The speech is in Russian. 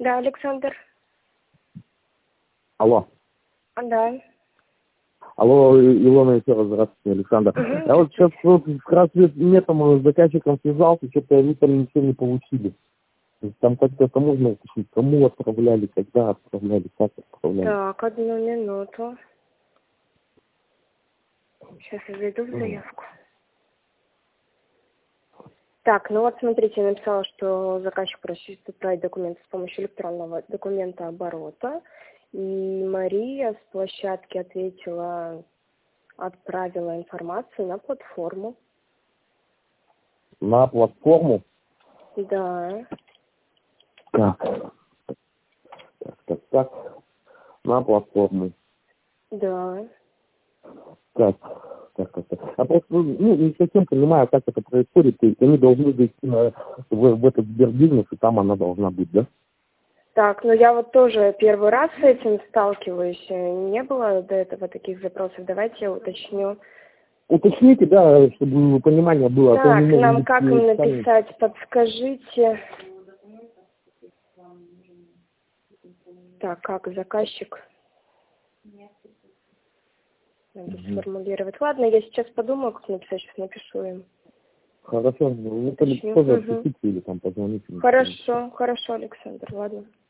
Да, Александр. Алло. Да. Алло, Илона, еще раз здравствуйте, Александр. Я вот сейчас как раз с заказчиком связался, что-то они там ничего не получили. То есть там как-то можно уточнить, кому отправляли, когда отправляли, как отправляли. Так, одну минуту. Сейчас я зайду в заявку. Так, ну вот смотрите, я написала, что заказчик просит отправить документы с помощью электронного документа оборота. И Мария с площадки отправила информацию на платформу. На платформу? Да. Так. На платформу. Да. Так. Я просто не совсем понимаю, как это происходит. То есть они должны зайти в этот Сбербизнес, и там она должна быть, да? Так, ну я вот тоже первый раз с этим сталкиваюсь. Не было до этого таких запросов. Давайте я уточню. Уточните, да, чтобы понимание было. Так, нам как им написать? Подскажите. Так, как заказчик? Надо сформулировать. Ладно, я сейчас подумаю, как написать, сейчас напишу им. Хорошо, вы тоже отпишите или там позвоните. Хорошо, Александр, ладно.